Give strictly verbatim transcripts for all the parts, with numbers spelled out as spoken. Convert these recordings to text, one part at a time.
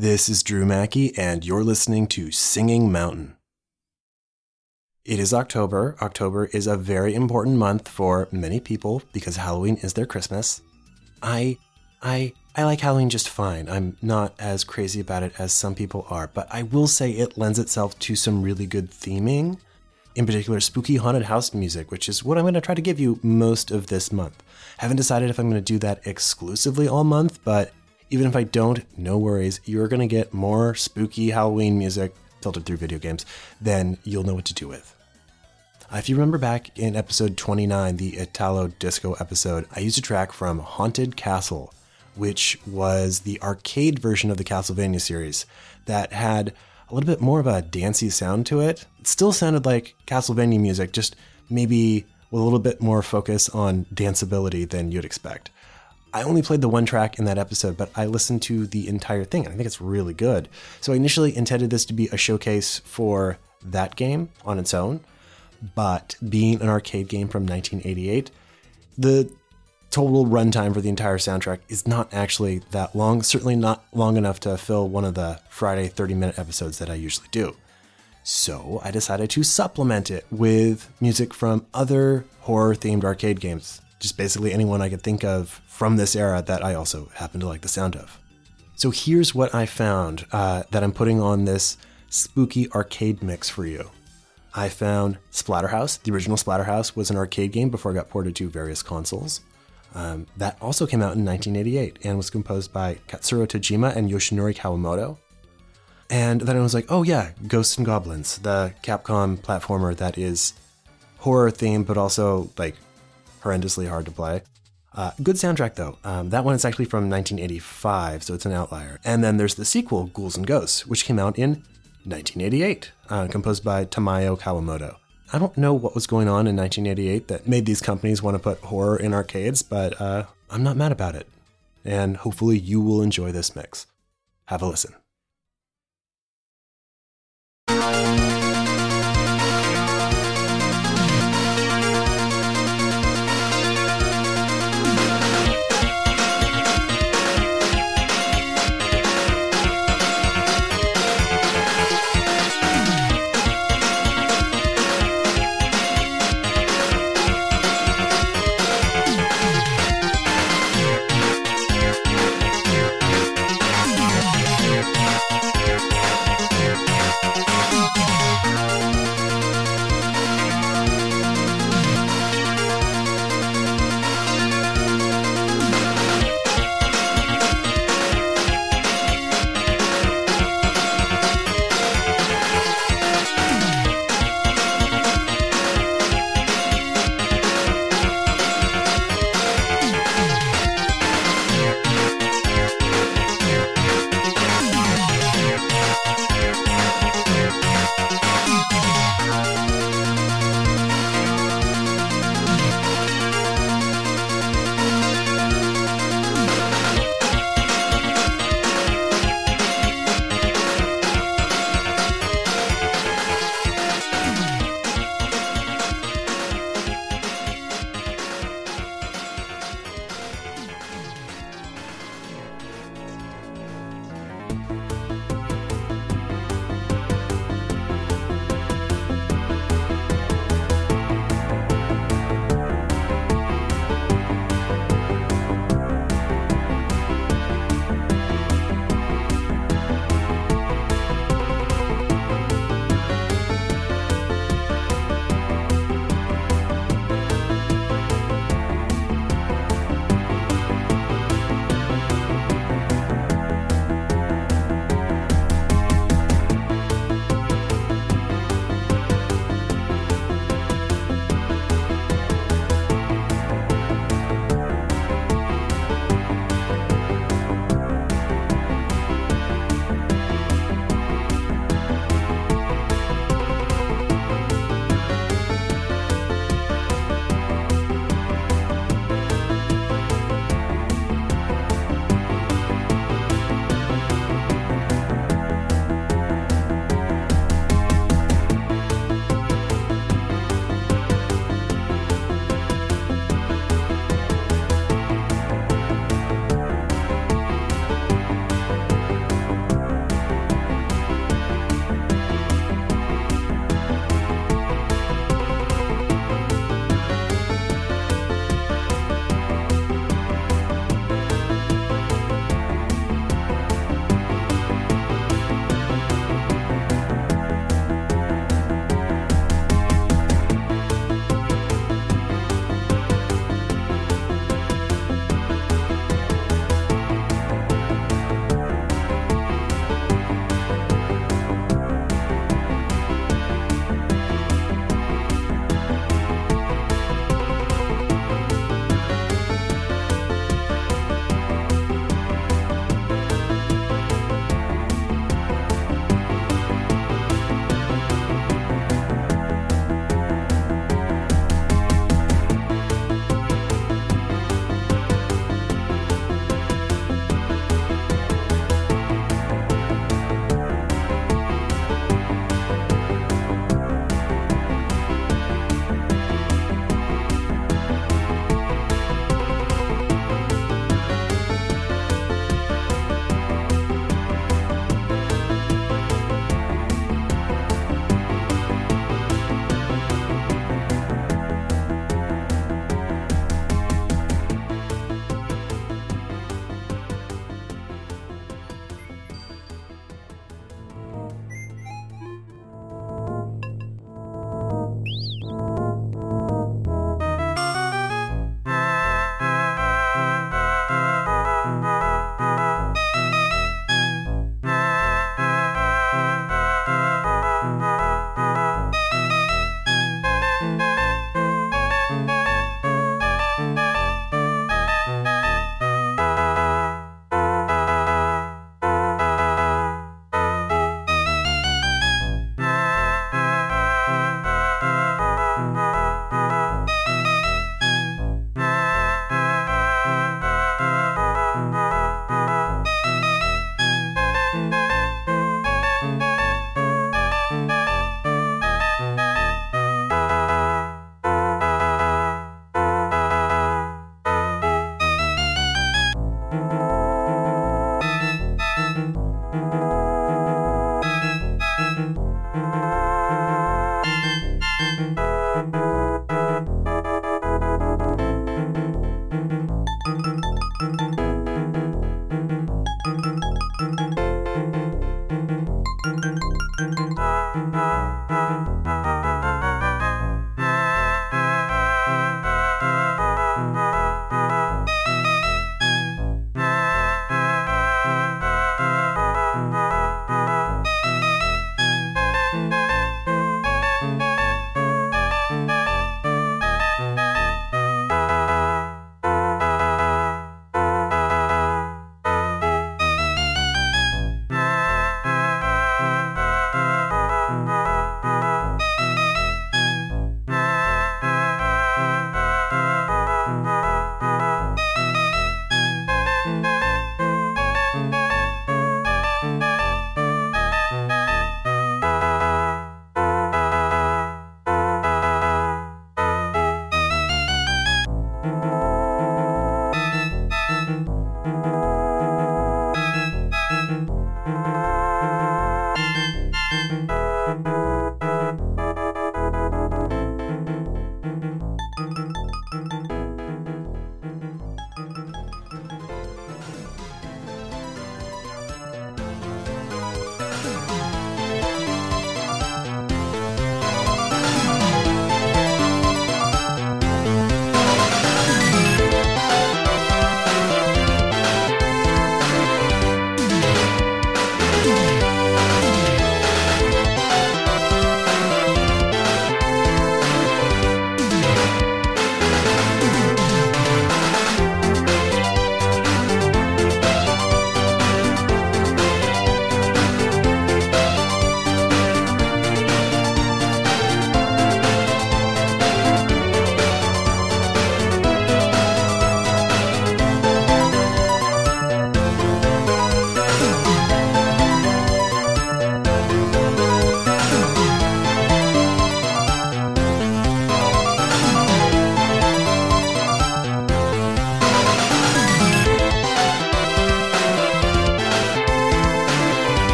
This is Drew Mackey, and you're listening to Singing Mountain. It is October. October is a very important month for many people because Halloween is their Christmas. I, I, I like Halloween just fine. I'm not as crazy about it as some people are, but I will say it lends itself to some really good theming, in particular spooky haunted house music, which is what I'm going to try to give you most of this month. Haven't decided if I'm going to do that exclusively all month, but even if I don't, no worries. You're going to get more spooky Halloween music filtered through video games than you'll know what to do with. Uh, if you remember back in episode twenty-nine, the Italo Disco episode, I used a track from Haunted Castle, which was the arcade version of the Castlevania series that had a little bit more of a dancey sound to it. It still sounded like Castlevania music, just maybe with a little bit more focus on danceability than you'd expect. I only played the one track in that episode, but I listened to the entire thing, and I think it's really good. So I initially intended this to be a showcase for that game on its own, but being an arcade game from nineteen eighty-eight, the total runtime for the entire soundtrack is not actually that long, certainly not long enough to fill one of the Friday thirty-minute episodes that I usually do. So I decided to supplement it with music from other horror-themed arcade games. Just basically anyone I could think of from this era that I also happen to like the sound of. So here's what I found uh, that I'm putting on this spooky arcade mix for you. I found Splatterhouse. The original Splatterhouse was an arcade game before it got ported to various consoles. Um, that also came out in nineteen eighty-eight and was composed by Katsuro Tajima and Yoshinori Kawamoto. And then I was like, oh yeah, Ghosts and Goblins, the Capcom platformer that is horror themed, but also like horrendously hard to play. Uh, good soundtrack though. Um, that one is actually from nineteen eighty-five, so it's an outlier. And then there's the sequel, Ghouls and Ghosts, which came out in nineteen eighty-eight, uh, composed by Tamayo Kawamoto. I don't know what was going on in nineteen eighty-eight that made these companies want to put horror in arcades, but uh, I'm not mad about it. And hopefully you will enjoy this mix. Have a listen. Yeah.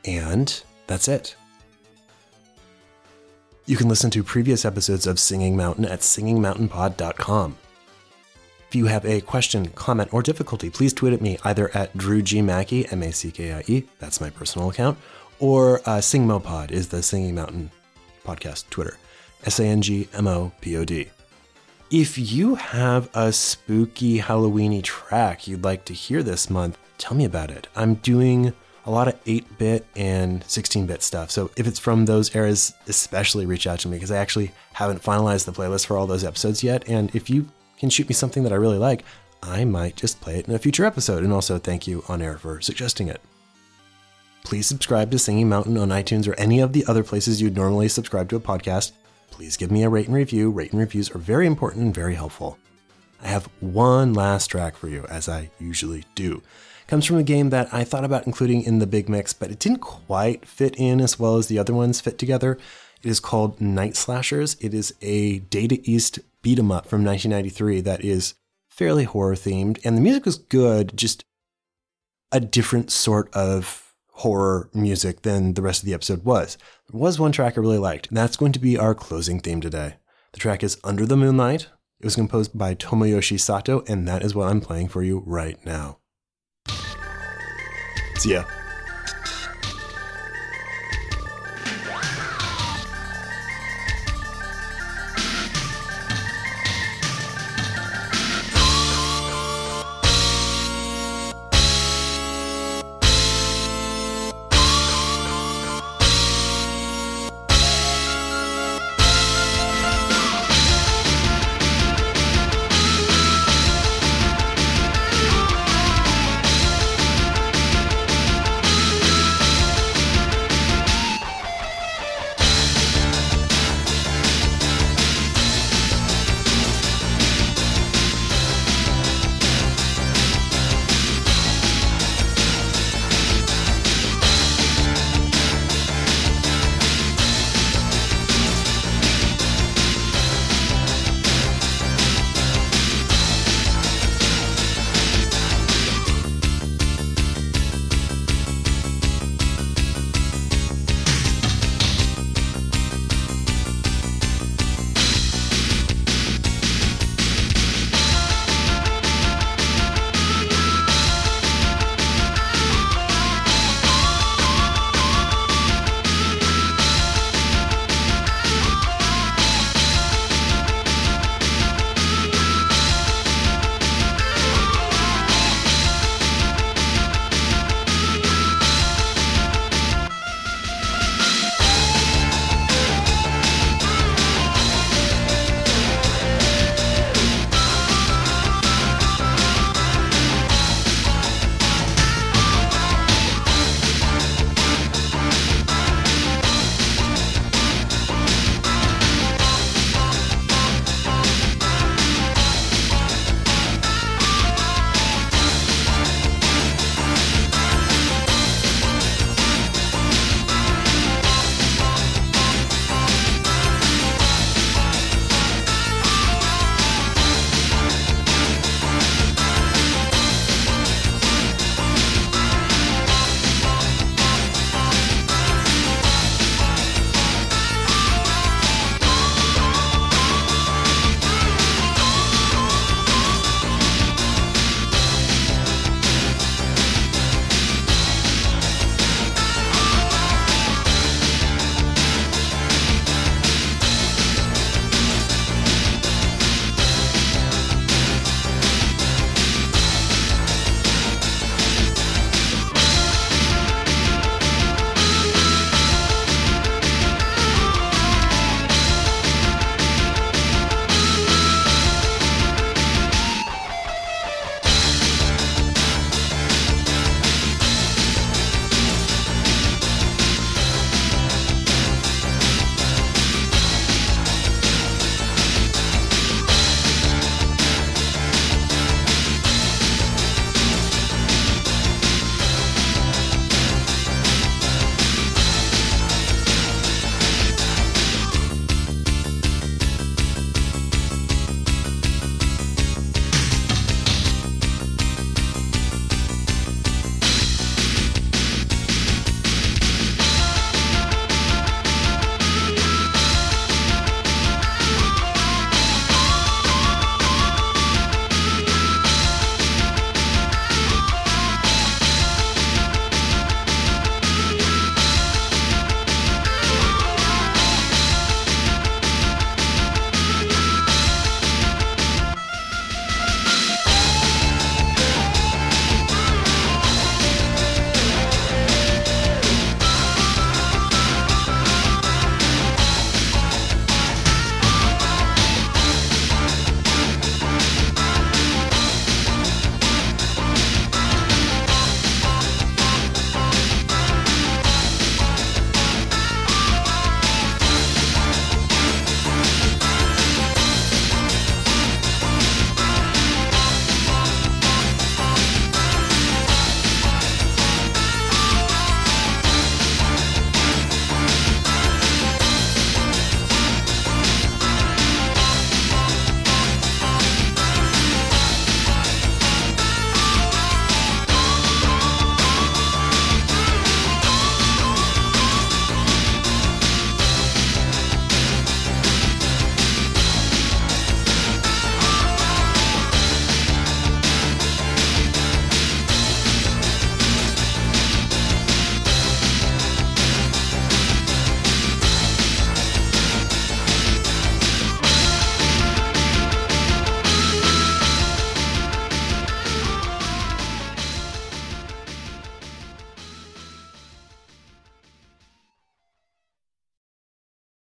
And that's it. You can listen to previous episodes of Singing Mountain at singing mountain pod dot com. If you have a question, comment, or difficulty, please tweet at me either at Drew G. Mackey, M A C K I E, that's my personal account, or uh, SingMoPod is the Singing Mountain podcast Twitter, S A N G M O P O D. If you have a spooky Halloweeny track you'd like to hear this month, tell me about it. I'm doing a lot of eight-bit and sixteen-bit stuff, so if it's from those eras, especially reach out to me, because I actually haven't finalized the playlist for all those episodes yet, and if you can shoot me something that I really like, I might just play it in a future episode. And also thank you on air for suggesting it. Please subscribe to Singing Mountain on iTunes or any of the other places you'd normally subscribe to a podcast. Please give me a rate and review. Rate and reviews are very important and very helpful. I have one last track for you, as I usually do. It comes from a game that I thought about including in the big mix, but it didn't quite fit in as well as the other ones fit together. It is called Night Slashers. It is a Data East beat 'em up from nineteen ninety-three that is fairly horror themed, and the music was good, just a different sort of horror music than the rest of the episode was. There was one track I really liked, and that's going to be our closing theme today. The track is Under the Moonlight. It was composed by Tomoyoshi Sato, and that is what I'm playing for you right now. See ya.